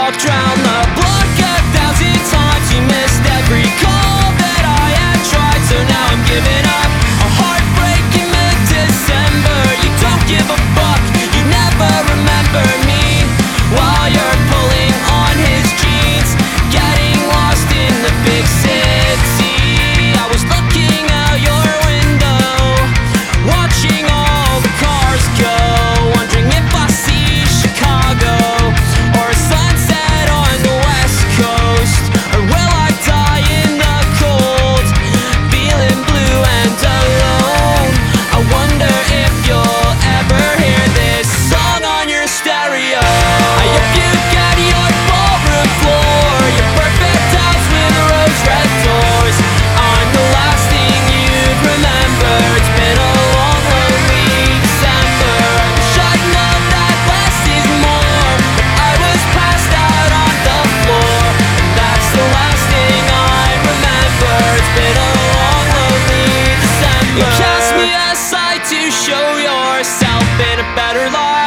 walked round the block 1,000 times. You missed every call that I had tried, so now I'm giving up. A heartbreaking mid-December. You don't give a fuck, you never remember me. While you're pulling on his jeans, getting lost in the big city. I was looking out your window, watching all the cars go, wondering if I see Chicago or a sunset on the West Coast. Or will I die in the cold, feeling blue and alone? I wonder if you'll ever hear this song on your stereo. I hope you get your ballroom floor, your perfect house with rose-red doors. I'm the last thing you'd remember. It's been a long, lonely December. I wish I know that less is more, but I was passed out on the floor, and that's the last thing I remember. It's been a long, lonely December. You cast me aside to show yourself in a better light.